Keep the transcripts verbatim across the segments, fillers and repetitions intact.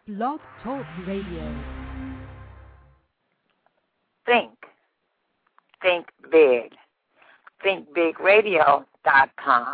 Blog Talk Radio. Think. Think big. think big radio dot com.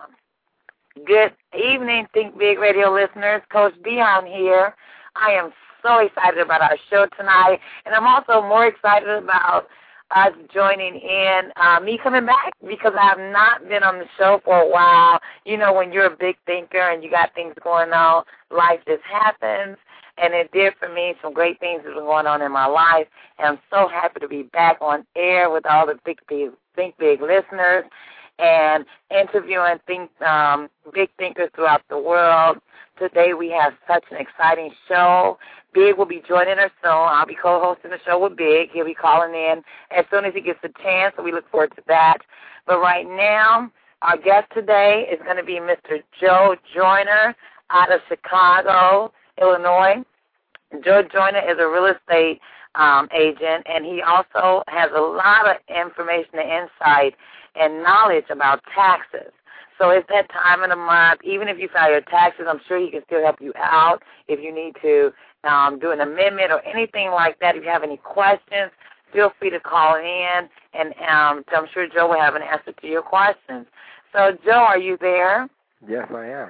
Good evening, Think Big Radio listeners. Coach Dion here. I am so excited about our show tonight, and I'm also more excited about us joining in, uh, me coming back, because I have not been on the show for a while. You know, when you're a big thinker and you got things going on, life just happens, and it did for me. Some great things have been going on in my life, and I'm so happy to be back on air with all the big, big Think Big listeners and interviewing think, um, big thinkers throughout the world. Today we have such an exciting show. Big will be joining us soon. I'll be co-hosting the show with Big. He'll be calling in as soon as he gets a chance, so we look forward to that. But right now, our guest today is going to be Mister Joe Joyner out of Chicago, Illinois. Joe Joyner is a real estate um, agent, and he also has a lot of information and insight and knowledge about taxes. So it's that time of the month. Even if you file your taxes, I'm sure he can still help you out if you need to um, do an amendment or anything like that. If you have any questions, feel free to call in, and um, I'm sure Joe will have an answer to your questions. So, Joe, are you there? Yes, I am.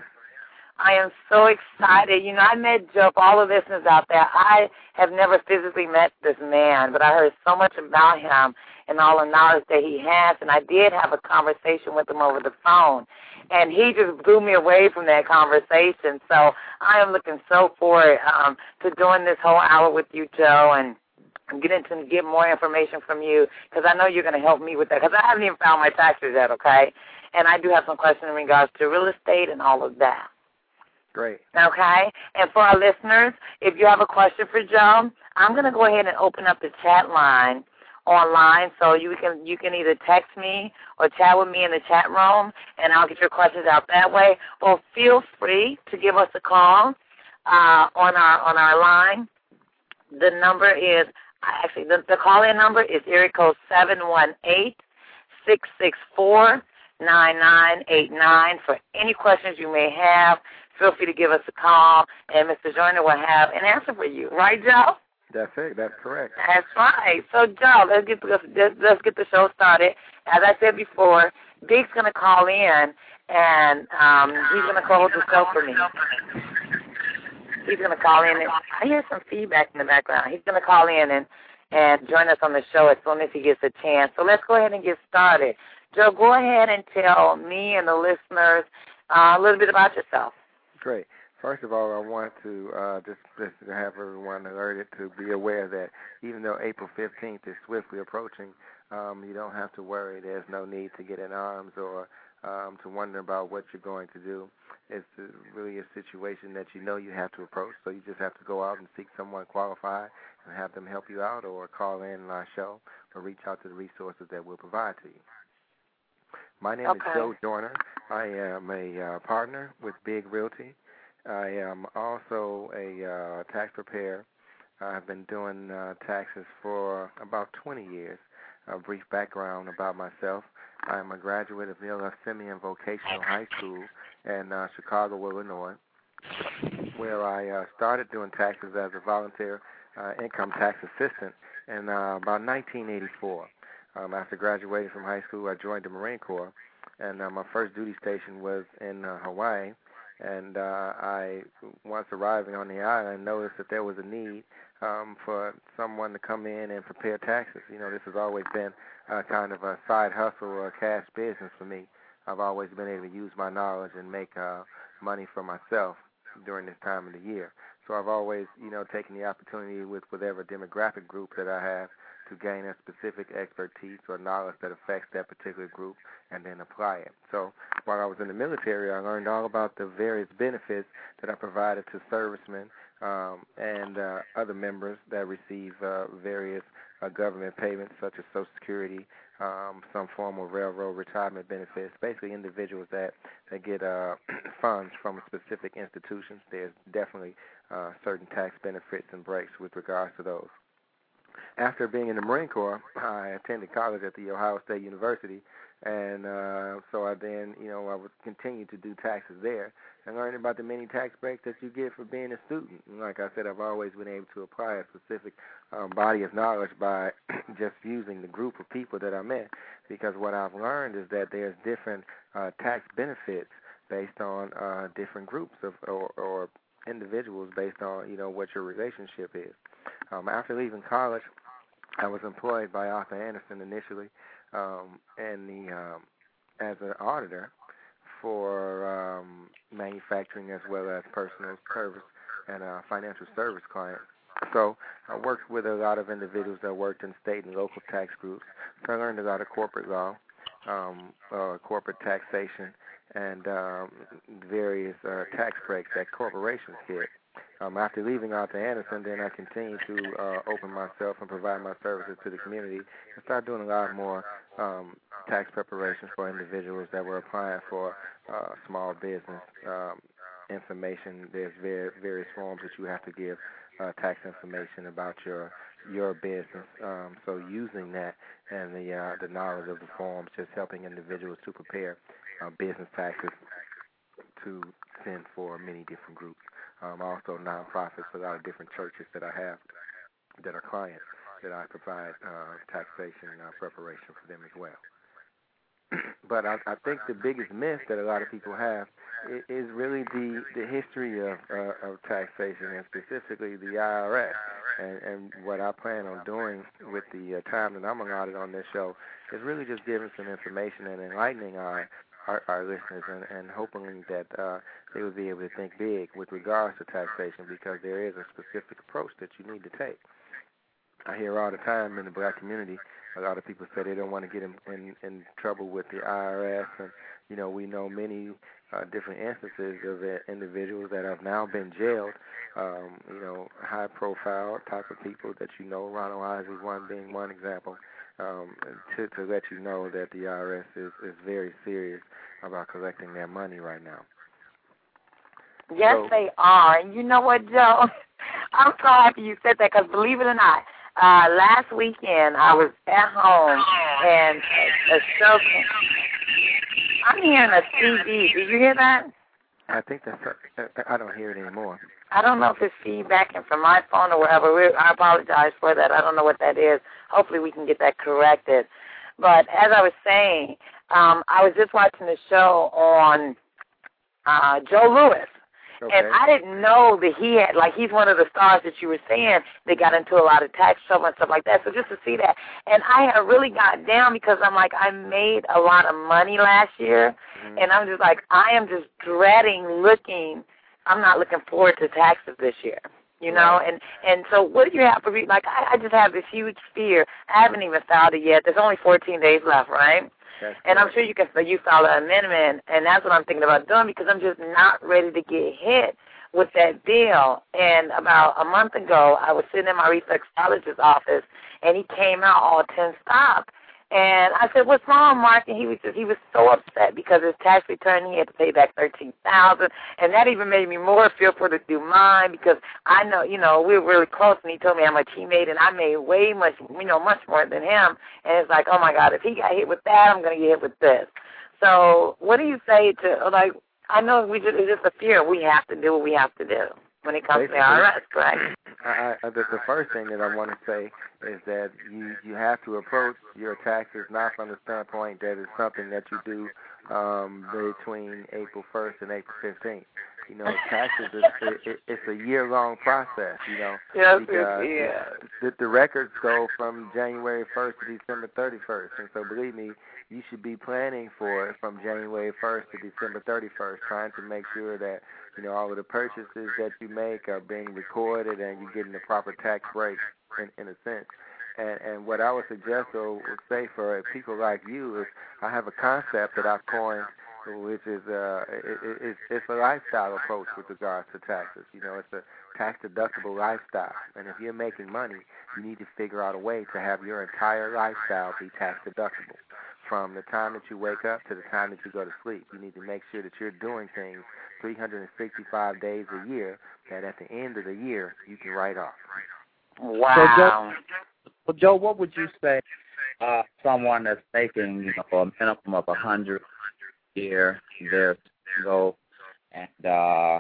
I am so excited. You know, I met Joe, for all the listeners out there. I have never physically met this man, but I heard so much about him and all the knowledge that he has, and I did have a conversation with him over the phone, and he just blew me away from that conversation. So I am looking so forward um, to doing this whole hour with you, Joe, and I'm getting to get more information from you, because I know you're going to help me with that, because I haven't even filed my taxes yet, okay? And I do have some questions in regards to real estate and all of that. Great. Okay? And for our listeners, if you have a question for Joe, I'm going to go ahead and open up the chat line online, so you can you can either text me or chat with me in the chat room, and I'll get your questions out that way. Or feel free to give us a call uh, on our on our line. The number is, actually, the, the call-in number is area code seven one eight, six six four, nine nine eight nine. For any questions you may have, feel free to give us a call, and Mister Joyner will have an answer for you. Right, Joe? That's it. That's correct. That's right. So, Joe, let's get the, let's, let's get the show started. As I said before, Big's going to call in, and um, he's going to call the show for me. He's going to call in. And I hear some feedback in the background. He's going to call in and, and join us on the show as soon as he gets a chance. So let's go ahead and get started. Joe, go ahead and tell me and the listeners uh, a little bit about yourself. Great. First of all, I want to uh, just, just to have everyone alerted to be aware that even though April fifteenth is swiftly approaching, um, you don't have to worry. There's no need to get in arms or um, to wonder about what you're going to do. It's really a situation that you know you have to approach, so you just have to go out and seek someone qualified and have them help you out, or call in on our show or reach out to the resources that we'll provide to you. My name okay. is Joe Joyner. I am a uh, partner with Big Realty. I am also a uh, tax preparer. I've been doing uh, taxes for about twenty years. A brief background about myself. I am a graduate of Neil F. Simeon Vocational High School in uh, Chicago, Illinois, where I uh, started doing taxes as a volunteer uh, income tax assistant in uh, about nineteen eighty-four. Um, after graduating from high school, I joined the Marine Corps, and uh, my first duty station was in uh, Hawaii. And uh, I, once arriving on the island, noticed that there was a need um, for someone to come in and prepare taxes. You know, this has always been uh, kind of a side hustle or a cash business for me. I've always been able to use my knowledge and make uh, money for myself during this time of the year. So I've always, you know, taken the opportunity with whatever demographic group that I have to gain a specific expertise or knowledge that affects that particular group and then apply it. So while I was in the military, I learned all about the various benefits that I provided to servicemen um, and uh, other members that receive uh, various uh, government payments such as Social Security, um, some form of railroad retirement benefits, basically individuals that, that get uh, funds from specific institutions. There's definitely uh, certain tax benefits and breaks with regards to those. After being in the Marine Corps, I attended college at the Ohio State University And uh, so I then, you know, I would continue to do taxes there and learn about the many tax breaks that you get for being a student. And like I said, I've always been able to apply a specific um, body of knowledge by just using the group of people that I'm in, because what I've learned is that there's different uh, tax benefits based on uh, different groups of or, or individuals based on, you know, what your relationship is. Um, after leaving college, I was employed by Arthur Andersen initially, um, and the um, as an auditor for um, manufacturing as well as personal service and uh, financial service clients. So I worked with a lot of individuals that worked in state and local tax groups. So I learned a lot of corporate law, um, uh, corporate taxation, and um, various uh, tax breaks that corporations get. Um, after leaving Arthur Andersen, then I continued to uh, open myself and provide my services to the community and start doing a lot more um, tax preparations for individuals that were applying for uh, small business um, information. There's ver- various forms that you have to give uh, tax information about your your business. Um, so using that and the uh, the knowledge of the forms, just helping individuals to prepare uh, business taxes to send for many different groups. Um, also nonprofits, a lot of different churches that I have that are clients that I provide uh, taxation uh, preparation for them as well. But I, I think the biggest myth that a lot of people have is really the, the history of, uh, of taxation, and specifically the I R S. And, and what I plan on doing with the uh, time that I'm allotted on this show is really just giving some information and enlightening our Our, our listeners, and, and hoping that uh, they will be able to think big with regards to taxation, because there is a specific approach that you need to take. I hear all the time in the black community, a lot of people say they don't want to get in, in, in trouble with the I R S, and you know we know many uh, different instances of uh, individuals that have now been jailed. Um, you know, high-profile type of people that you know, Ronald Wise is one being one example. Um, to, to let you know that the I R S is, is very serious about collecting their money right now. Yes, so, they are. And you know what, Joe? I'm so happy you said that, because believe it or not, uh, last weekend I was at home and a show came. I'm hearing a C D. Did you hear that? I think that's, I don't hear it anymore. I don't know if it's feedback from my phone or wherever. We're, I apologize for that. I don't know what that is. Hopefully we can get that corrected. But as I was saying, um, I was just watching the show on uh, Joe Lewis. Okay. And I didn't know that he had, like, he's one of the stars that you were saying that got into a lot of tax trouble and stuff like that. So just to see that. And I had really got down because I'm like, I made a lot of money last year. Mm-hmm. And I'm just like, I am just dreading looking. I'm not looking forward to taxes this year, you know. Right. And and so what do you have to be like? I, I just have this huge fear. I haven't even filed it yet. There's only fourteen days left, right? That's and I'm sure you can you file an amendment, and that's what I'm thinking about doing, because I'm just not ready to get hit with that bill. And about a month ago, I was sitting in my reflexologist's office, and he came out all ten-stop. And I said, "What's wrong, Mark?" And he was just, he was so upset because his tax return, he had to pay back thirteen thousand dollars, and that even made me more fearful to do mine, because I know, you know, we were really close, and he told me how much he made, and I made way much, you know, much more than him. And it's like, oh my God, if he got hit with that, I'm going to get hit with this. So what do you say to, like, I know we just, it's just a fear. We have to do what we have to do when it comes Basically, to the I R S, correct? I, I, the, the first thing that I want to say is that you, you have to approach your taxes not from the standpoint that it's something that you do um, between April first and April fifteenth. You know, taxes is it, it, it's a year-long process. You know, yes, because yeah. the, the records go from January first to December thirty-first, and so believe me, you should be planning for it from January first to December thirty-first, trying to make sure that you know all of the purchases that you make are being recorded and you're getting the proper tax break in, in a sense. And, and what I would suggest or would say for people like you is I have a concept that I've coined, which is uh, it, it, it's, it's a lifestyle approach with regards to taxes. You know, it's a tax-deductible lifestyle. And if you're making money, you need to figure out a way to have your entire lifestyle be tax-deductible. From the time that you wake up to the time that you go to sleep, you need to make sure that you're doing things three hundred sixty-five days a year that at the end of the year you can write off. Wow. So Joe, well, Joe, what would you say uh, someone that's making, you know, a minimum of a hundred a year, they're single, and uh,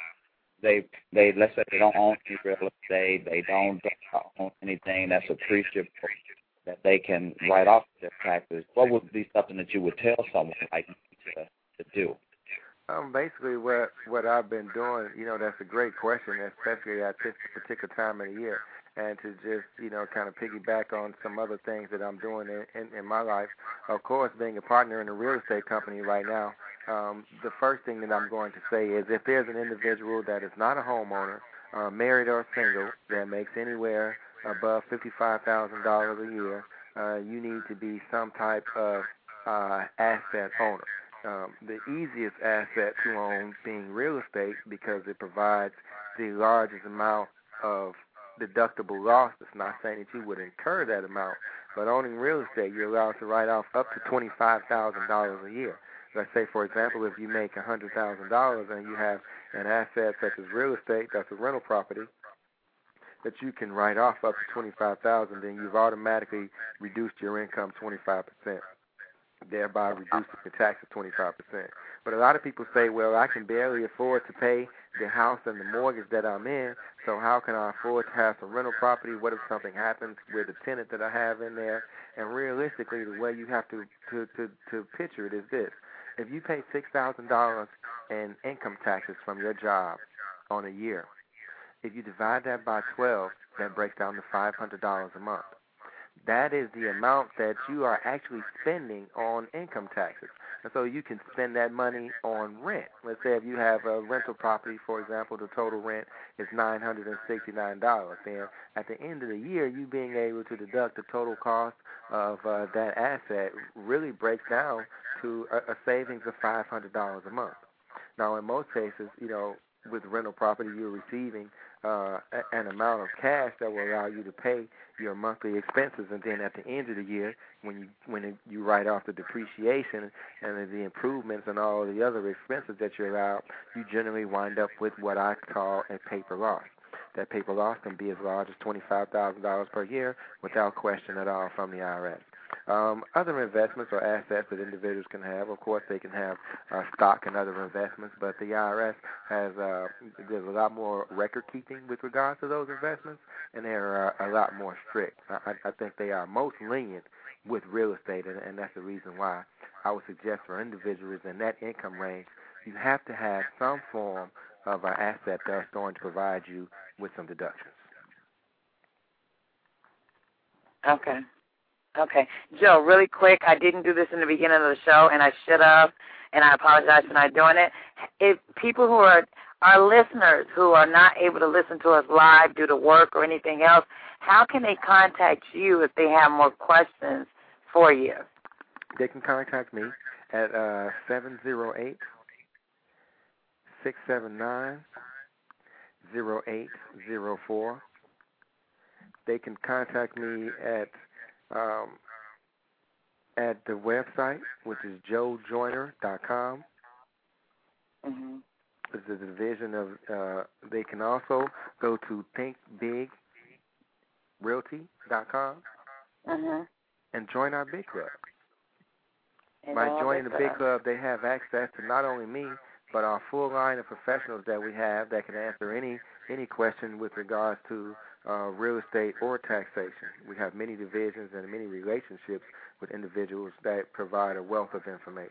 they they let's say they don't own any real estate, they don't own anything that's appreciable that they can write off their taxes. What would be something that you would tell someone like me to to do? Um, basically, what what I've been doing, you know, that's a great question, especially at this particular time of the year. And to just, you know, kind of piggyback on some other things that I'm doing in, in, in my life. Of course, being a partner in a real estate company right now, um, the first thing that I'm going to say is if there's an individual that is not a homeowner, uh, married or single, that makes anywhere above fifty-five thousand dollars a year, uh, you need to be some type of uh, asset owner. Um, the easiest asset to own being real estate because it provides the largest amount of deductible loss. It's not saying that you would incur that amount, but owning real estate, you're allowed to write off up to twenty-five thousand dollars a year. Let's say, for example, if you make one hundred thousand dollars and you have an asset such as real estate, that's a rental property, that you can write off up to twenty-five thousand dollars, then you've automatically reduced your income twenty-five percent, thereby reducing the taxes twenty-five percent. But a lot of people say, well, I can barely afford to pay the house and the mortgage that I'm in, so how can I afford to have some rental property? What if something happens with the tenant that I have in there? And realistically, the way you have to, to, to, to picture it is this. If you pay six thousand dollars in income taxes from your job on a year, if you divide that by twelve, that breaks down to five hundred dollars a month. That is the amount that you are actually spending on income taxes. And so you can spend that money on rent. Let's say if you have a rental property, for example, the total rent is nine hundred sixty-nine dollars. And at the end of the year, you being able to deduct the total cost of uh, that asset really breaks down to a, a savings of five hundred dollars a month. Now, in most cases, you know, with rental property, you're receiving uh, an amount of cash that will allow you to pay your monthly expenses, and then at the end of the year, when you when it, you write off the depreciation and the improvements and all the other expenses that you're allowed, you generally wind up with what I call a paper loss. That paper loss can be as large as twenty-five thousand dollars per year without question at all from the I R S. Um, other investments or assets that individuals can have, of course, they can have uh, stock and other investments, but the I R S has uh, there's a lot more record keeping with regards to those investments, and they're uh, a lot more strict. I, I think they are most lenient with real estate, and, and that's the reason why I would suggest for individuals in that income range, you have to have some form of an asset that's going to provide you with some deductions. Okay. Okay. Joe, really quick, I didn't do this in the beginning of the show, and I should have, and I apologize for not doing it. If people who are our listeners who are not able to listen to us live due to work or anything else, how can they contact you if they have more questions for you? They can contact me at uh, seven zero eight, six seven nine, zero eight zero four. They can contact me at um, at the website, which is joe joyner dot com. Mm-hmm. It's a division of, uh, they can also go to think big realty dot com Mm-hmm. and join our big club. And By all joining this, the big uh, club, they have access to not only me, but our full line of professionals that we have that can answer any any question with regards to uh, real estate or taxation. We have many divisions and many relationships with individuals that provide a wealth of information.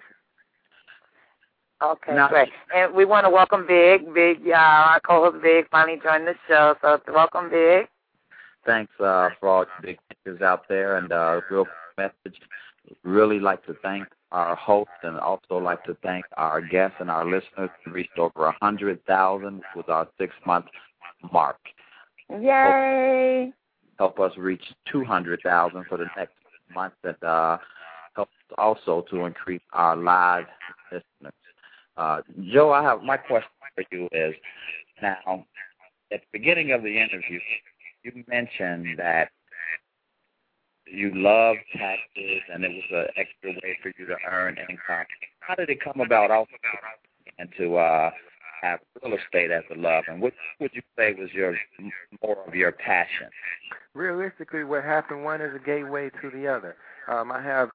Okay, Now, great. And we want to welcome Big. Big, uh, our co-host Big finally joined the show, so welcome, Big. Thanks uh, for all the big thinkers out there, and uh, real message. Really like to thank our host, and also like to thank our guests and our listeners. We reached over one hundred thousand with our six-month mark. Yay! Help, help us reach two hundred thousand for the next month. That uh, helps also to increase our live listeners. Uh, Joe, I have my question for you is now at the beginning of the interview, you mentioned that you love taxes and it was an extra way for you to earn income. How did it come about also and to uh, have real estate as a love, and which would you say was your more of your passion? Realistically, what happened, one is a gateway to the other. Um, I have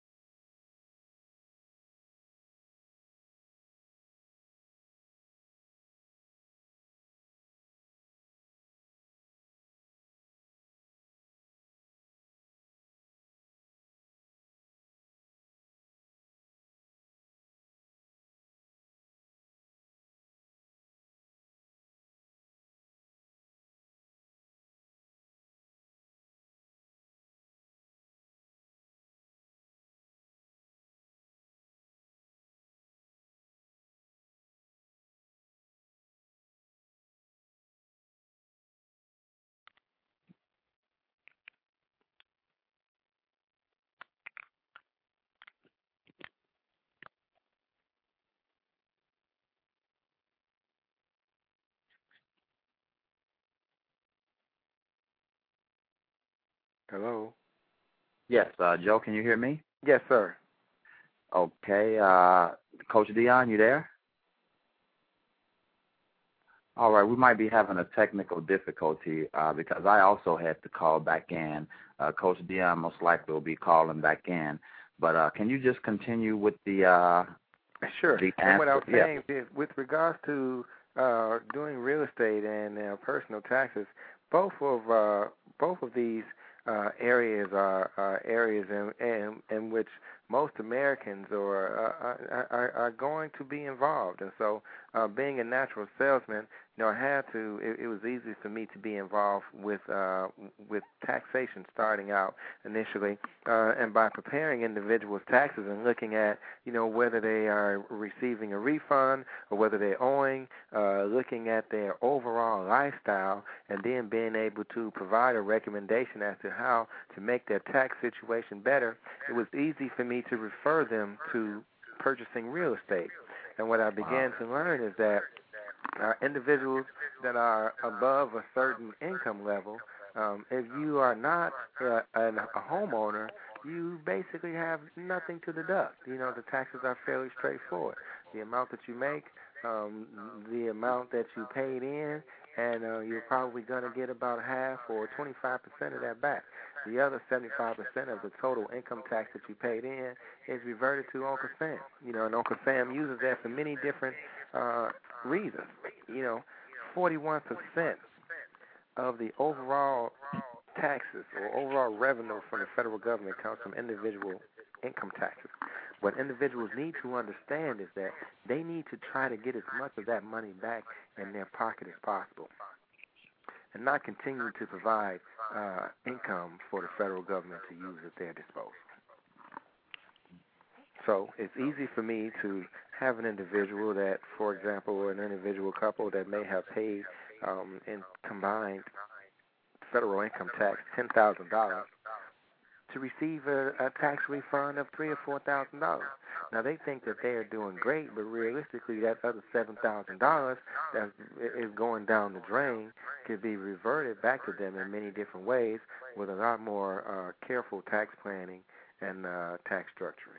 Hello? Yes, uh, Joe, can you hear me? Yes, sir. Okay, uh, Coach Dion, you there? All right, we might be having a technical difficulty uh, because I also had to call back in. Uh, Coach Dion most likely will be calling back in. But uh, can you just continue with the uh, Sure. the And what I was answer? saying is, with regards to uh, doing real estate and uh, personal taxes, both of uh, both of these uh, areas are, are areas in, in in which most Americans are, uh, are are going to be involved. And so, uh, being a natural salesman, you know, I had to. It, it was easy for me to be involved with uh, with taxation starting out initially, uh, and by preparing individuals' taxes and looking at, you know, whether they are receiving a refund or whether they're owing, uh, looking at their overall lifestyle, and then being able to provide a recommendation as to how to make their tax situation better. It was easy for me to refer them to purchasing real estate. And what I began to learn is that uh, individuals that are above a certain income level, um, if you are not uh, an, a homeowner, you basically have nothing to deduct. You know, the taxes are fairly straightforward. The amount that you make, um, the amount that you paid in, and uh, you're probably going to get about half or twenty-five percent of that back. The other seventy-five percent of the total income tax that you paid in is reverted to Uncle Sam. You know, and Uncle Sam uses that for many different uh, reasons. You know, forty-one percent of the overall taxes or overall revenue from the federal government comes from individual income taxes. What individuals need to understand is that they need to try to get as much of that money back in their pocket as possible and not continue to provide uh, income for the federal government to use at their disposal. So it's easy for me to have an individual that, for example, an individual couple that may have paid um, in combined federal income tax ten thousand dollars to receive a, a tax refund of three or four thousand dollars. Now they think that they are doing great, but realistically, that other seven thousand dollars that is going down the drain could be reverted back to them in many different ways with a lot more uh, careful tax planning and uh, tax structuring.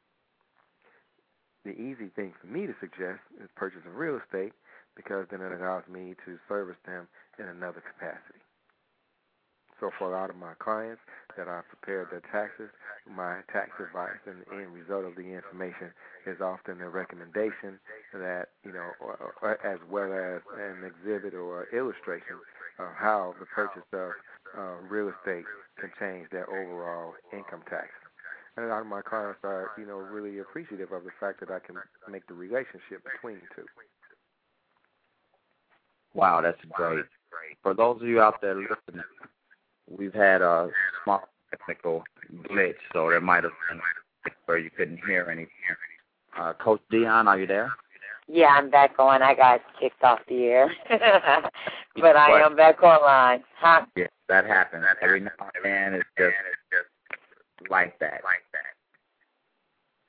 The easy thing for me to suggest is purchasing real estate because then it allows me to service them in another capacity. So for a lot of my clients that I've prepared their taxes, my tax advice and the end result of the information is often a recommendation that, you know, or, or, as well as an exhibit or illustration of how the purchase of uh, real estate can change their overall income tax. And a lot of my clients are, you know, really appreciative of the fact that I can make the relationship between the two. Wow, that's great. For those of you out there listening, we've had a small technical glitch, so there might have been where you couldn't hear anything. Uh, Coach Dion, are you there? Yeah, I'm back on. I got kicked off the air. But I am back online. Huh? Yeah, that happens. Every now and then it's just like that.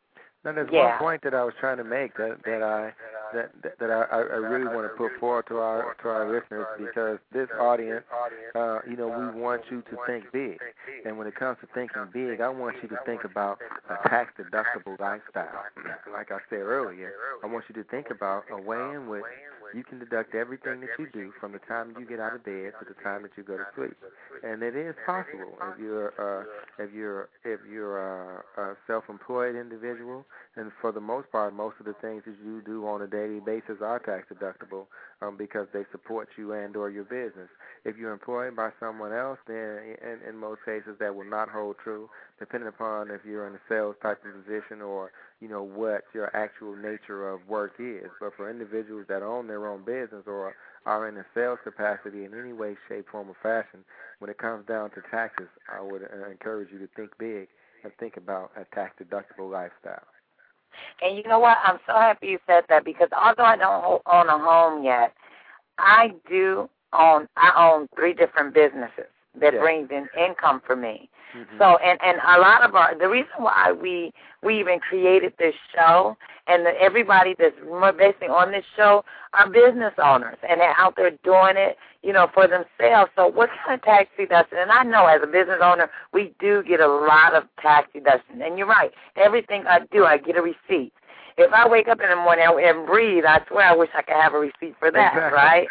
Now, there's yeah. one point that I was trying to make that that I that that, that I, I really want to put forward to our to our listeners, because this audience, uh, you know, we want you to think big, and when it comes to thinking big, I want you to think about a tax deductible lifestyle. Like I said earlier, I want you to think about a way in which you can deduct everything that you do from the time you get out of bed to the time that you go to sleep, and it is possible if you're uh, if you're if you're a, a self-employed individual. And for the most part, most of the things that you do on a daily basis are tax deductible um, because they support you and or your business. If you're employed by someone else, then in, in most cases that will not hold true, depending upon if you're in a sales type of position or, you know, what your actual nature of work is. But for individuals that own their own business or are in a sales capacity in any way, shape, form, or fashion, when it comes down to taxes, I would uh, encourage you to think big and think about a tax deductible lifestyle. And you know what? I'm so happy you said that, because although I don't own a home yet, I do own, I own three different businesses that yeah. brings in income for me. Mm-hmm. So, and, and a lot of our, the reason why we, we even created this show, and the, everybody that's basically on this show are business owners, and they're out there doing it, you know, for themselves. So what kind of tax deduction? And I know as a business owner, we do get a lot of tax deduction. And you're right, everything I do, I get a receipt. If I wake up in the morning and breathe, I swear I wish I could have a receipt for that, exactly. right?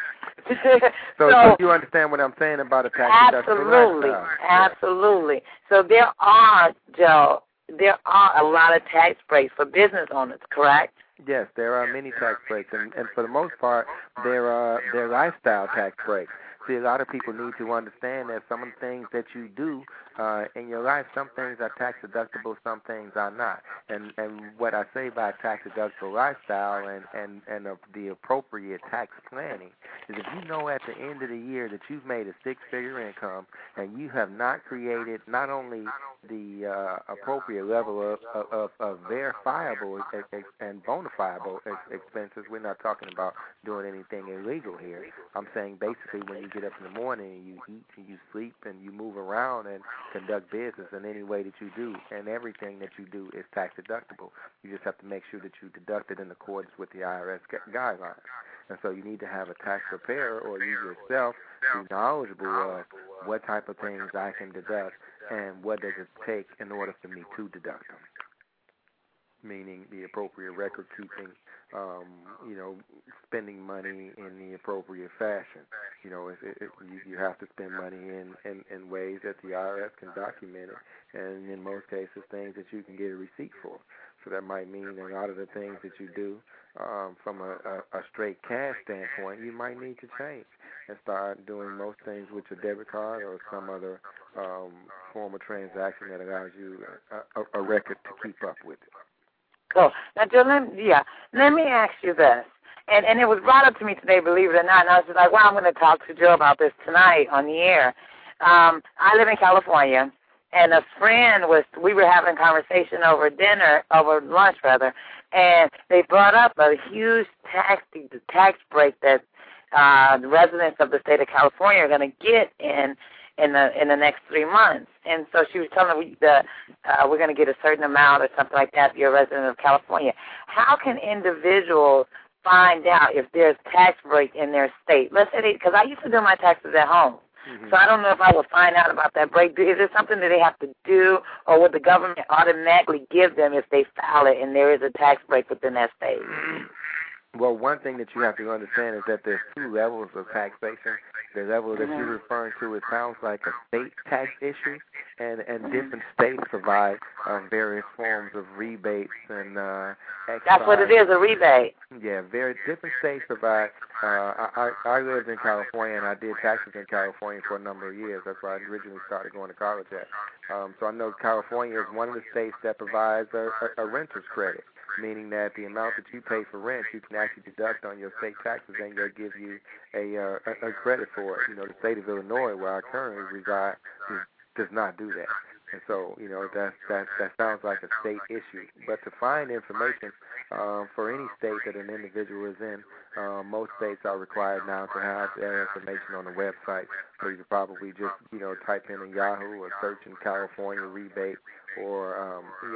so, so, so you understand what I'm saying about a tax absolutely, deductible lifestyle. absolutely. So there are, Joe, there are a lot of tax breaks for business owners, correct? Yes, there are many tax breaks, and, and for the most part, there are they're lifestyle tax breaks. See, a lot of people need to understand that some of the things that you do uh, in your life, some things are tax deductible, some things are not. And and what I say by tax deductible lifestyle and and and uh, the appropriate tax planning is if you know at the end of the year that you've made a six-figure income and you have not created not only the uh, appropriate level of, of, of verifiable and bona fide expenses. We're not talking about doing anything illegal here. I'm saying basically when you get up in the morning and you eat and you sleep and you move around and conduct business in any way that you do, and everything that you do is tax deductible. You just have to make sure that you deduct it in accordance with the I R S gu- guidelines. And so you need to have a tax preparer or you yourself be knowledgeable of what type of things I can deduct and what does it take in order for me to deduct them, meaning the appropriate record keeping, um, you know, spending money in the appropriate fashion. You know, it, it, you, you have to spend money in, in, in ways that the I R S can document it, and in most cases things that you can get a receipt for. So that might mean a lot of the things that you do um, from a, a, a straight cash standpoint, you might need to change and start doing most things with your debit card or some other um, form of transaction that allows you a, a, a record to keep up with it. Cool. Now, Joe, let me, yeah, let me ask you this. And and it was brought up to me today, believe it or not, and I was just like, well, I'm going to talk to Joe about this tonight on the air. Um, I live in California, and a friend was, we were having a conversation over dinner, over lunch rather, and they brought up a huge tax tax break that uh, the residents of the state of California are going to get in in the in the next three months. And so she was telling me that uh, we're going to get a certain amount or something like that if you're a resident of California. How can individuals find out if there's tax break in their state? Let's say, because I used to do my taxes at home. Mm-hmm. So I don't know if I will find out about that break. Is it something that they have to do, or would the government automatically give them if they file it and there is a tax break within that state? Well, one thing that you have to understand is that there's two levels of taxation. The level that mm-hmm. you're referring to, it sounds like a state tax issue, and, and different states provide uh, various forms of rebates and uh, excise. That's what it is, a rebate. Yeah, very different states provide. Uh, I, I lived in California, and I did taxes in California for a number of years. That's where I originally started going to college at. Um, so I know California is one of the states that provides a, a, a renter's credit, meaning that the amount that you pay for rent, you can actually deduct on your state taxes, and they'll give you a, uh, a, a credit for it. You know, the state of Illinois, where I currently reside, does not do that. And so, you know, that, that, that sounds like a state issue. But to find information um, for any state that an individual is in, um, most states are required now to have that information on the website. So you can probably just, you know, type in in Yahoo or search in California rebate or, um, yeah,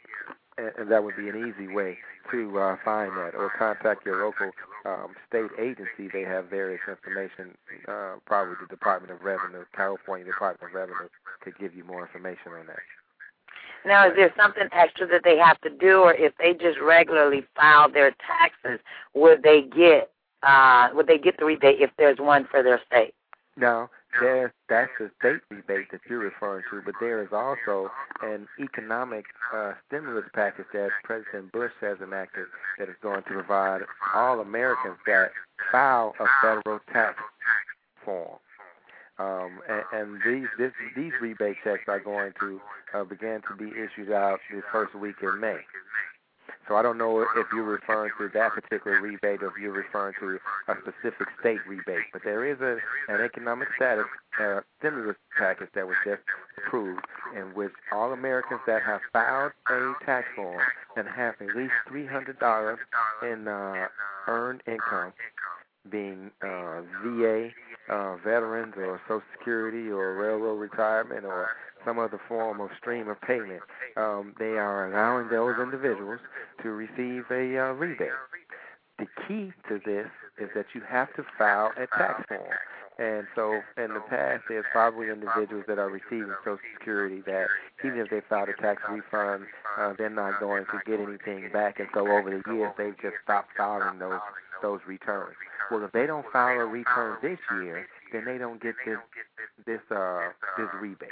and, and that would be an easy way to uh, find that, or contact your local um, state agency. They have various information, uh, probably the Department of Revenue, California Department of Revenue, could give you more information on that. Now, is there something extra that they have to do, or if they just regularly file their taxes, would they get uh, would they get the rebate if there's one for their state? No, there's, that's the state rebate that you're referring to, but there is also an economic uh, stimulus package that President Bush has enacted that is going to provide all Americans that file a federal tax form. Um, and, and these this, these rebate checks are going to uh, begin to be issued out the first week in May. So I don't know if you're referring to that particular rebate or if you're referring to a specific state rebate. But there is a, an economic status uh, stimulus package that was just approved in which all Americans that have filed a tax form and have at least three hundred dollars in uh, earned income, being uh, V A, uh, veterans, or Social Security, or railroad retirement, or some other form of stream of payment, um, they are allowing those individuals to receive a uh, rebate. The key to this is that you have to file a tax form. And so in the past, there's probably individuals that are receiving Social Security that even if they filed a tax refund, uh, they're not going to get anything back. And so over the years, they've just stopped filing those those returns. Well, if they don't file a return this year, then they don't get this this uh, this rebate.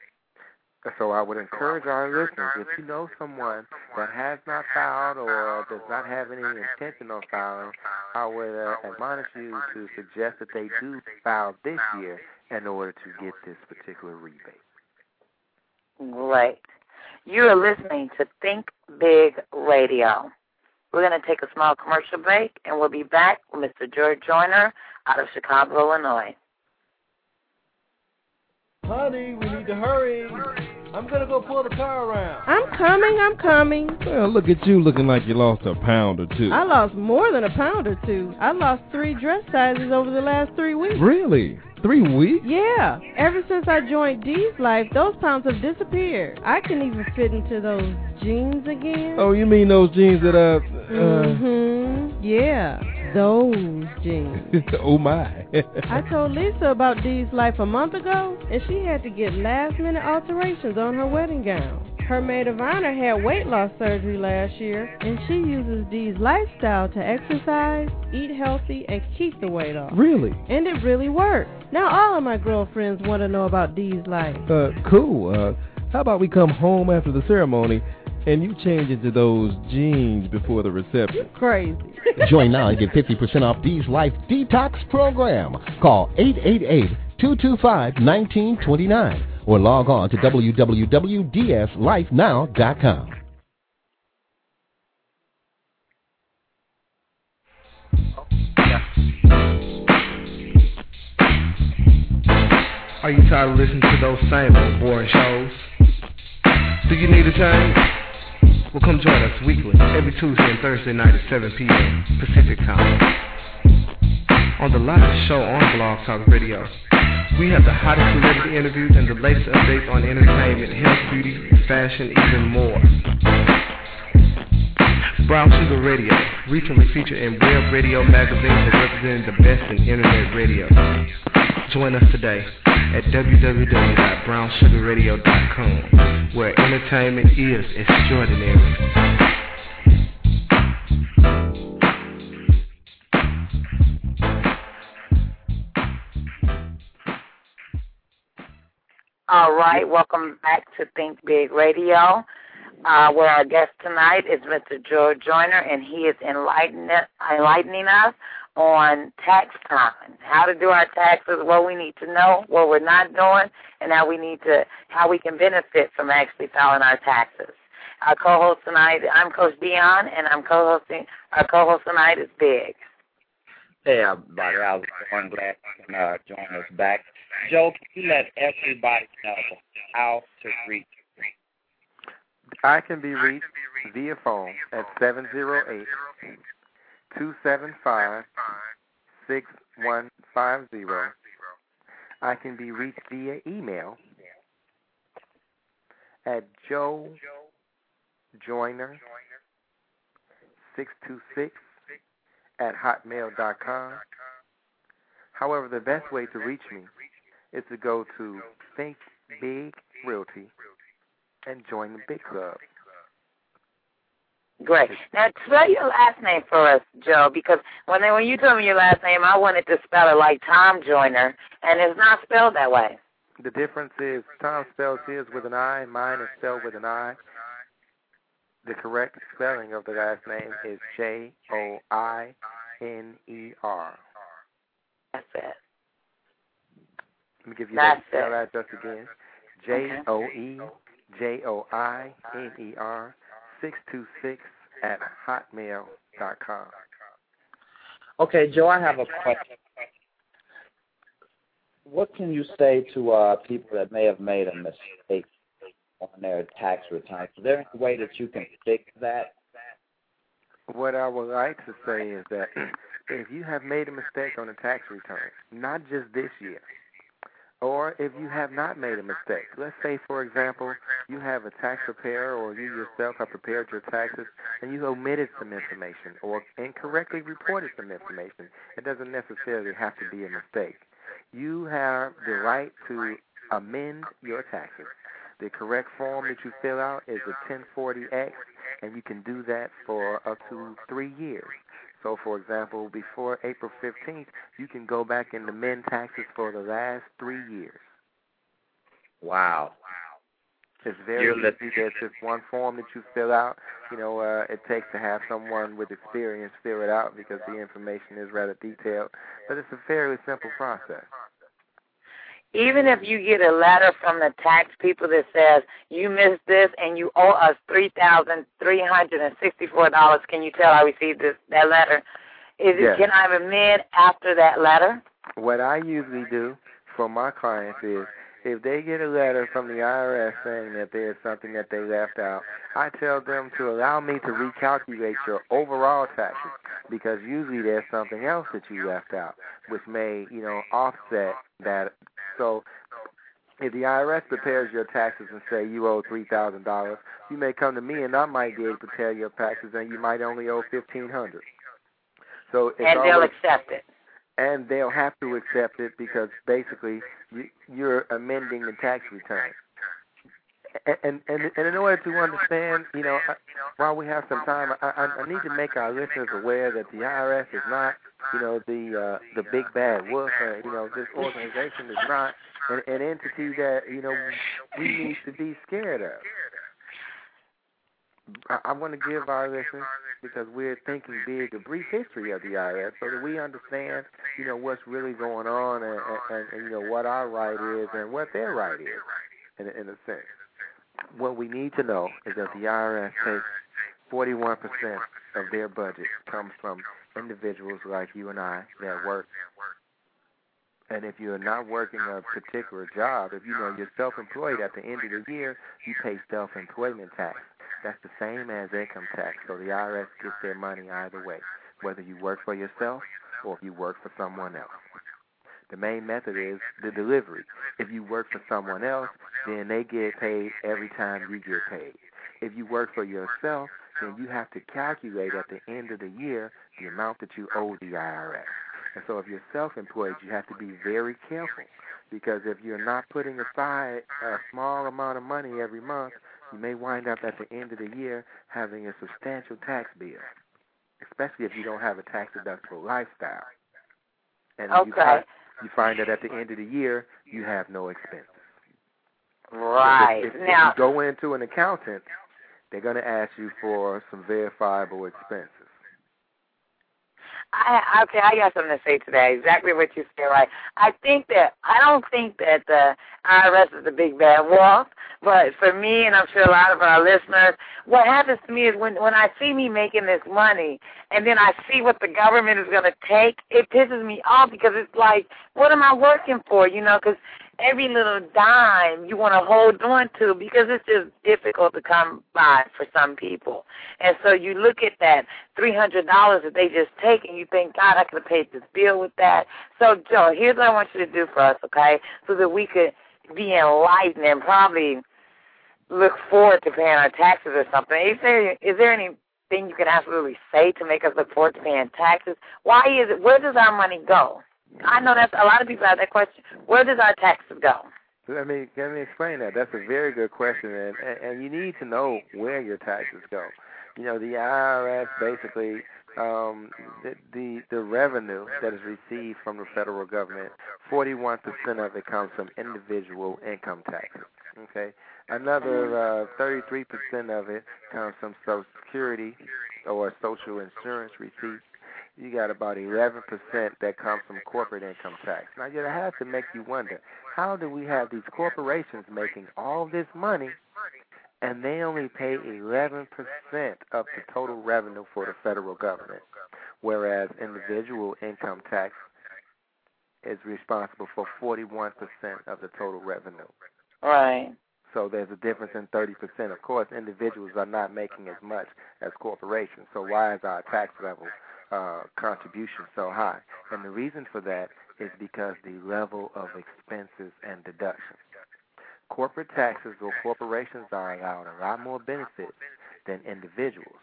So I would encourage our listeners, if you know someone that has not filed or does not have any intention of filing, I would uh, admonish you to suggest that they do file this year in order to get this particular rebate. Great. You are listening to Think Big Radio. We're going to take a small commercial break, and we'll be back with Mister George Joyner out of Chicago, Illinois. Honey, we need to hurry. I'm going to go pull the car around. I'm coming, I'm coming. Well, look at you looking like you lost a pound or two. I lost more than a pound or two. I lost three dress sizes over the last three weeks. Really? Three weeks? Yeah. Ever since I joined Dee's Life, those pounds have disappeared. I can even fit into those jeans again. Oh, you mean those jeans that, uh... uh... Mm-hmm. Yeah. Those jeans. Oh, my. I told Lisa about Dee's Life a month ago, and she had to get last-minute alterations on her wedding gown. Her maid of honor had weight loss surgery last year, and she uses Dee's lifestyle to exercise, eat healthy, and keep the weight off. Really? And it really works. Now all of my girlfriends want to know about Dee's Life. Uh, cool. Uh, how about we come home after the ceremony and you change into those jeans before the reception? You're crazy. Join now and get fifty percent off Dee's Life Detox Program. Call eight eight eight, two two five, one nine two nine or log on to w w w dot d s life now dot com. Are you tired of listening to those same old boring shows? Do you need a change? Well, come join us weekly, every Tuesday and Thursday night at seven p.m. Pacific Time. On the live show on Blog Talk Radio, we have the hottest celebrity interviews and the latest updates on entertainment, health, beauty, fashion, even more. Brown Sugar Radio, recently featured in Web Radio magazines and representing the best in internet radio. Join us today at w w w dot brown sugar radio dot com, where entertainment is extraordinary. All right, welcome back to Think Big Radio, uh, where our guest tonight is Mister George Joyner, and he is enlightening, enlightening us on tax time, how to do our taxes, what we need to know, what we're not doing, and how we need to, how we can benefit from actually filing our taxes. Our co-host tonight, I'm Coach Dion, and I'm co-hosting. Our co-host tonight is Big. Hey, everybody. I was so glad you can uh, join us back. Joe, can you let everybody know how to reach you? I can be reached via phone at seven zero eight, two seven five, six one five zero. I can be reached via email at joe Joiner six two six at hotmail dot com. However, the best way to reach me is to go to Think Big Realty and join the Big Club. Great. Now, spell your last name for us, Joe, because when they, when you told me your last name, I wanted to spell it like Tom Joyner, and it's not spelled that way. The difference is Tom spells his with an I, mine is spelled with an I. The correct spelling of the last name is J O I N E R. That's it. Let me give you That's that spell it. address again. J O E J O I N E R six two six at hotmail dot com. Okay, Joe, I have a question. What can you say to uh, people that may have made a mistake on their tax returns? Is there any way that you can fix that? What I would like to say is that if you have made a mistake on a tax return, not just this year, or if you have not made a mistake, let's say, for example, you have a tax preparer or you yourself have prepared your taxes and you omitted some information or incorrectly reported some information, it doesn't necessarily have to be a mistake. You have the right to amend your taxes. The correct form that you fill out is a ten forty X, and you can do that for up to three years. So, for example, before April fifteenth, you can go back and amend taxes for the last three years. Wow. It's very You're easy. There's just one form that you fill out. You know, uh, it takes to have someone with experience fill it out because the information is rather detailed. But it's a fairly simple process. Even if you get a letter from the tax people that says you missed this and you owe us three thousand three hundred sixty-four dollars, can you tell I received this that letter? Is Yes. it, can I amend after that letter? What I usually do for my clients is if they get a letter from the I R S saying that there's something that they left out, I tell them to allow me to recalculate your overall taxes because usually there's something else that you left out which may, you know, offset that. So if the I R S prepares your taxes and say you owe three thousand dollars, you may come to me and I might be able to prepare your taxes and you might only owe fifteen hundred dollars. So it's and they'll always, accept it. And they'll have to accept it because basically you, you're amending the tax return. And, and and in order to understand, you know, while we have some time, I, I, I need to make our listeners aware that the I R S is not, you know, the uh, the big bad wolf. Uh, you know, this organization is not an, an entity that, you know, we need to be scared of. I, I want to give our listeners, because we're thinking big, a brief history of the I R S so that we understand, you know, what's really going on and, and, and you know, what our right is and what their right is, in, in a sense. What we need to know is that the I R S takes forty-one percent of their budget comes from individuals like you and I that work. And if you're not working a particular job, if you know you're self-employed, at the end of the year, you pay self-employment tax. That's the same as income tax. So the I R S gets their money either way, whether you work for yourself or if you work for someone else. The main method is the delivery. If you work for someone else, then they get paid every time you get paid. If you work for yourself, then you have to calculate at the end of the year the amount that you owe the I R S. And so if you're self-employed, you have to be very careful, because if you're not putting aside a small amount of money every month, you may wind up at the end of the year having a substantial tax bill, especially if you don't have a tax-deductible lifestyle. And okay. you, find, you find that at the end of the year, you have no expenses. Right. So if, if, now, if you go into an accountant, they're going to ask you for some verifiable expenses. I, okay, I got something to say today. Exactly what you said, right? I think that, I don't think that the I R S is the big bad wolf, but for me, and I'm sure a lot of our listeners, what happens to me is when, when I see me making this money and then I see what the government is going to take, it pisses me off because it's like, what am I working for, you know, because every little dime you want to hold on to because it's just difficult to come by for some people. And so you look at that three hundred dollars that they just take and you think, God, I could have paid this bill with that. So, Joe, here's what I want you to do for us, okay, so that we could be enlightened and probably look forward to paying our taxes or something. Is there, is there anything you can absolutely say to make us look forward to paying taxes? Why is it, where does our money go? I know that's a lot of people have that question. Where does our taxes go? Let me, let me explain that. That's a very good question, and, and, and you need to know where your taxes go. You know, the I R S basically, um, the, the the revenue that is received from the federal government, forty-one percent of it comes from individual income taxes, okay? Another uh, thirty-three percent of it comes from Social Security or social insurance receipts. You got about eleven percent that comes from corporate income tax. Now, you have to make you wonder, how do we have these corporations making all this money and they only pay eleven percent of the total revenue for the federal government, whereas individual income tax is responsible for forty-one percent of the total revenue? Right. So there's a difference in thirty percent. Of course, individuals are not making as much as corporations. So why is our tax level uh, contribution so high? And the reason for that is because the level of expenses and deductions. Corporate taxes or corporations are allowed a lot more benefits than individuals.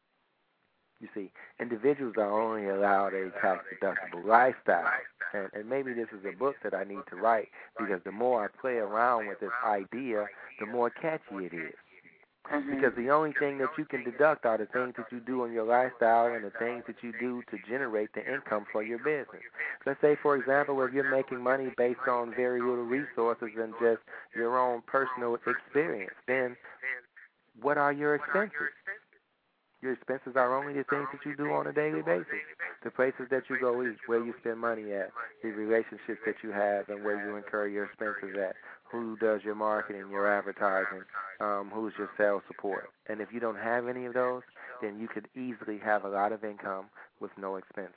You see, individuals are only allowed a tax-deductible lifestyle. And, and maybe this is a book that I need to write, because the more I play around with this idea, the more catchy it is. Mm-hmm. Because the only thing that you can deduct are the things that you do in your lifestyle and the things that you do to generate the income for your business. Let's say, for example, if you're making money based on very little resources and just your own personal experience, then what are your expenses? Your expenses are only the things that you do on a daily basis, the places that you go eat, where you spend money at, the relationships that you have and where you incur your expenses at, who does your marketing, your advertising, um, who's your sales support. And if you don't have any of those, then you could easily have a lot of income with no expenses.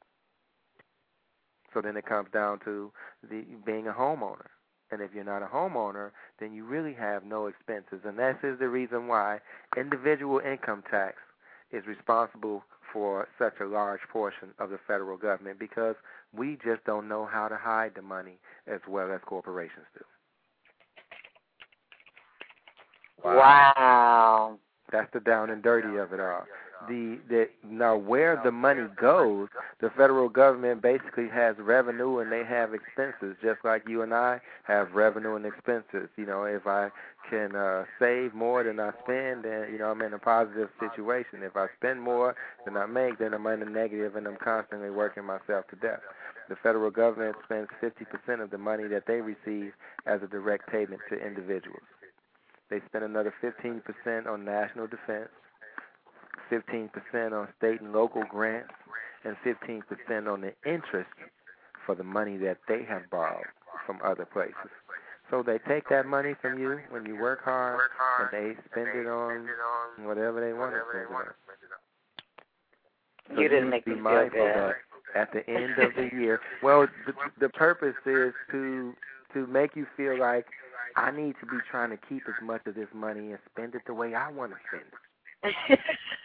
So then it comes down to the being a homeowner. And if you're not a homeowner, then you really have no expenses. And that is the reason why individual income tax is responsible for such a large portion of the federal government, because we just don't know how to hide the money as well as corporations do. Wow. That's the down and dirty of it all. The, the now where the money goes, the federal government basically has revenue and they have expenses, just like you and I have revenue and expenses. You know, if I can uh, save more than I spend, then, you know, I'm in a positive situation. If I spend more than I make, then I'm in a negative and I'm constantly working myself to death. The federal government spends fifty percent of the money that they receive as a direct payment to individuals. They spend another fifteen percent on national defense, fifteen percent on state and local grants, and fifteen percent on the interest for the money that they have borrowed from other places. So they take that money from you when you work hard, and they spend it on whatever they want to spend it on. So you didn't make me feel good. At the end of the year, well, the, the purpose is to to make you feel like I need to be trying to keep as much of this money and spend it the way I want to spend it.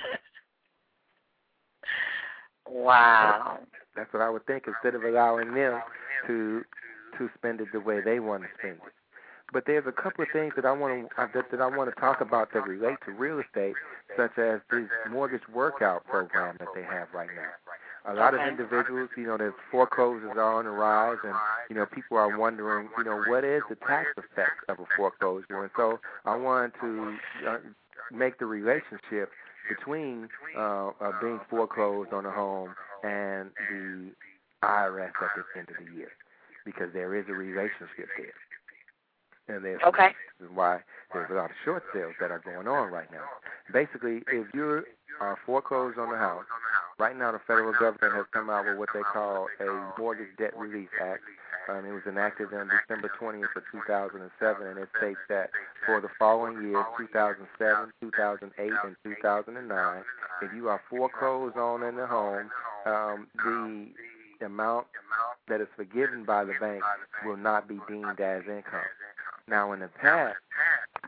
Wow. That's what I would think, instead of allowing them to to spend it the way they want to spend it. But there's a couple of things that I want to that, that I want to talk about that relate to real estate, such as this mortgage workout program that they have right now. A lot okay. of individuals, you know, there's foreclosures are on the rise, and, you know, people are wondering, you know, what is the tax effect of a foreclosure? And so I wanted to uh, make the relationship between uh, uh, being foreclosed on a home and the I R S at the end of the year, because there is a relationship there. And there's okay. why there's a lot of short sales that are going on right now. Basically, if you are foreclosed on the house, right now the federal government has come out with what they call a Mortgage Debt Relief Act. Um, it was enacted on December twentieth of two thousand seven, and it states that for the following years, two thousand seven, two thousand eight, and two thousand nine, if you are foreclosed on in the home, um, the amount that is forgiven by the bank will not be deemed as income. Now, in the past,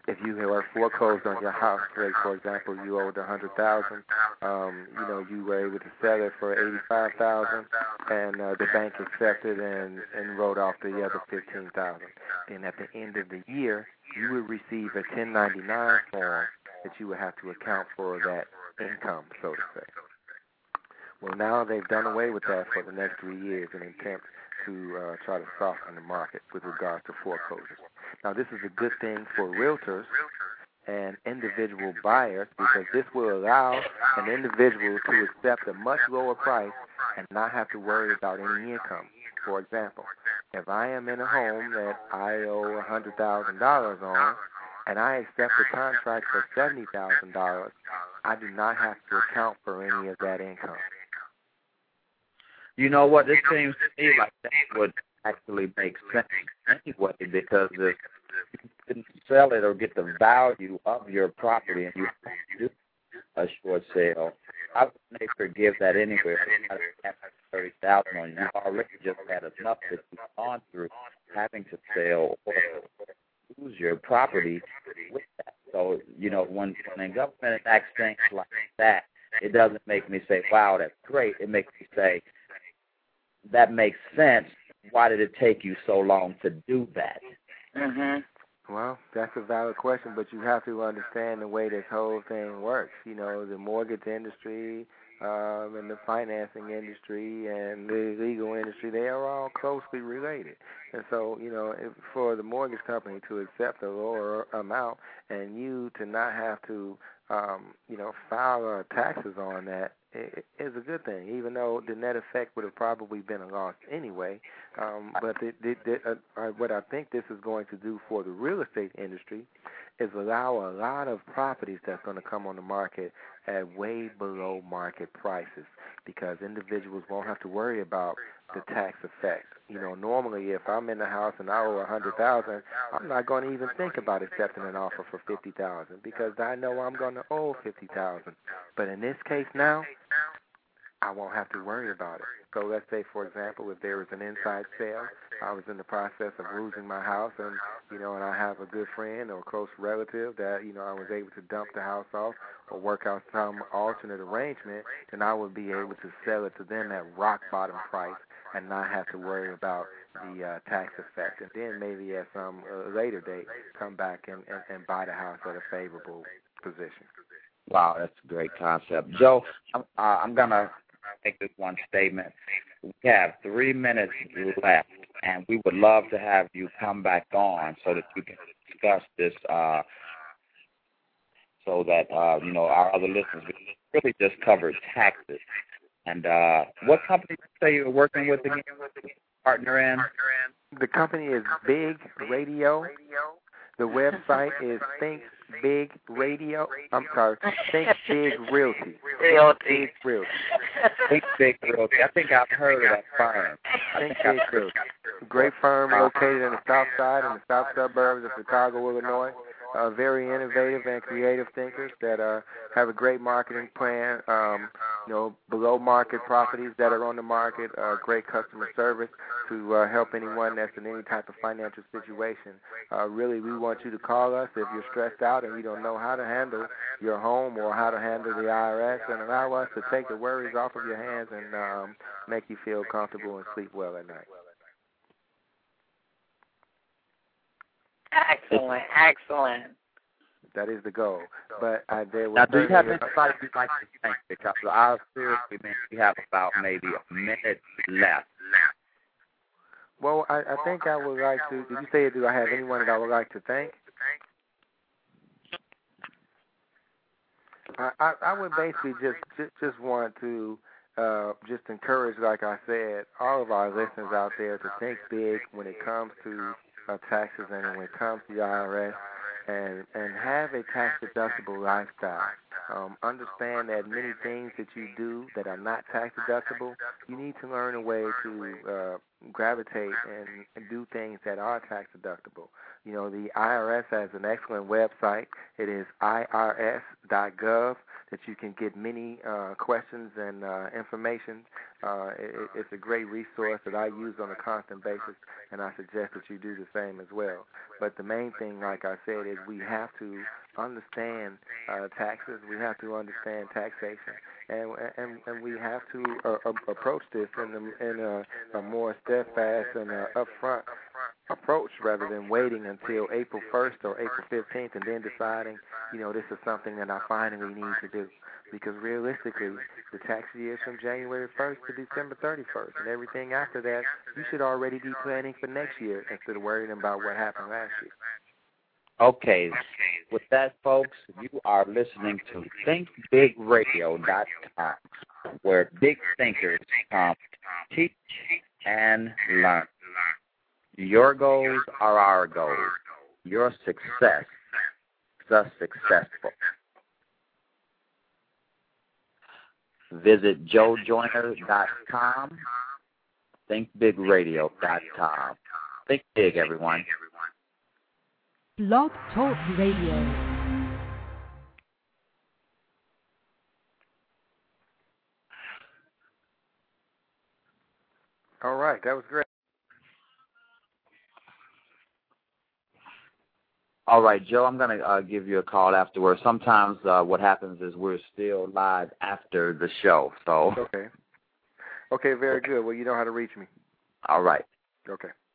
if you were foreclosed on your house, like for example, you owed a hundred thousand, um, you know, you were able to sell it for eighty-five thousand, and uh, the bank accepted and, and wrote off the other fifteen thousand. Then at the end of the year, you would receive a ten ninety-nine form that you would have to account for that income, so to say. Well, now they've done away with that for the next three years in an attempt to uh, try to soften the market with regards to foreclosures. Now, this is a good thing for realtors and individual buyers because this will allow an individual to accept a much lower price and not have to worry about any income. For example, if I am in a home that I owe one hundred thousand dollars on and I accept a contract for seventy thousand dollars, I do not have to account for any of that income. You know what? This seems to me like that would actually make sense anyway, because if you didn't sell it or get the value of your property and you have to do a short sale, I would say forgive that anyway. thirty thousand dollars on you. You've already just had enough that you've gone through having to sell or lose your property with that. So, you know, when, when the government enacts things like that, it doesn't make me say, wow, that's great. It makes me say, that makes sense. Why did it take you so long to do that? Mm-hmm. Well, that's a valid question, but you have to understand the way this whole thing works. You know, the mortgage industry um, and the financing industry and the legal industry, they are all closely related. And so, you know, if, for the mortgage company to accept a lower amount and you to not have to, um, you know, file uh, taxes on that, is a good thing, even though the net effect would have probably been a loss anyway. Um, but the, the, the, uh, what I think this is going to do for the real estate industry is allow a lot of properties that's going to come on the market at way below market prices because individuals won't have to worry about the tax effect. You know, normally if I'm in the house and I owe one hundred thousand dollars, I'm not going to even think about accepting an offer for fifty thousand dollars because I know I'm going to owe fifty thousand dollars. But in this case now, I won't have to worry about it. So let's say, for example, if there was an inside sale, I was in the process of losing my house, and you know, and I have a good friend or a close relative that you know I was able to dump the house off or work out some alternate arrangement, then I would be able to sell it to them at rock bottom price and not have to worry about the uh, tax effect. And then maybe at some uh, later date, come back and, and, and buy the house at a favorable position. Wow, that's a great concept. Joe, I'm, uh, I'm going to make this one statement. We have three minutes left, and we would love to have you come back on so that you can discuss this uh, so that, uh, you know, our other listeners really just covered taxes. And uh, what company did you say you were working with again? Partner in? The company is Big Radio. The website is Think Big Radio. I'm sorry, Think Big Realty. Realty. Big Realty. Think Big Realty. I think I've heard of that firm. Think Big Realty. Great firm located in the south side, in the south suburbs of Chicago, Illinois. Uh, very innovative and creative thinkers that uh, have a great marketing plan. Um, you know, below market properties that are on the market. Uh, great customer service to uh, help anyone that's in any type of financial situation. Uh, really, we want you to call us if you're stressed out and you don't know how to handle your home or how to handle the I R S, and allow us to take the worries off of your hands and um, make you feel comfortable and sleep well at night. Excellent, excellent. That is the goal. But uh, there was now, do you have anybody you'd like to thank? Because I seriously mean we have about maybe a minute left. Well, I, I think I would like to. Did you say, do I have anyone that I would like to thank? I, I, I would basically just, just just want to uh, just encourage, like I said, all of our listeners out there to think big when it comes to uh, taxes and when it comes to the I R S, and and have a tax-deductible lifestyle. Um, understand that many things that you do that are not tax-deductible, you need to learn a way to uh, gravitate and, and do things that are tax deductible. You know, the I R S has an excellent website. It is I R S dot gov that you can get many uh, questions and uh, information. Uh, it, it's a great resource that I use on a constant basis, and I suggest that you do the same as well. But the main thing, like I said, is we have to understand uh, taxes. We have to understand taxation, and and, and we have to uh, approach this in, a, in a, a more steadfast and uh, upfront approach rather than waiting until April first or April fifteenth and then deciding, you know, this is something that I finally need to do. Because realistically, the tax year is from January first to December thirty-first, and everything after that, you should already be planning for next year instead of worrying about what happened last year. Okay. With that, folks, you are listening to think big radio dot com, where big thinkers come to teach and learn. Your goals are our goals. Your success is us successful. Visit joe joyner dot com, think big radio dot com. Think big, everyone. Blog Talk Radio. All right, that was great. All right, Joe, I'm going to uh, give you a call afterwards. Sometimes uh, what happens is we're still live after the show. So Okay. Okay, very good. Well, you know how to reach me. All right. Okay.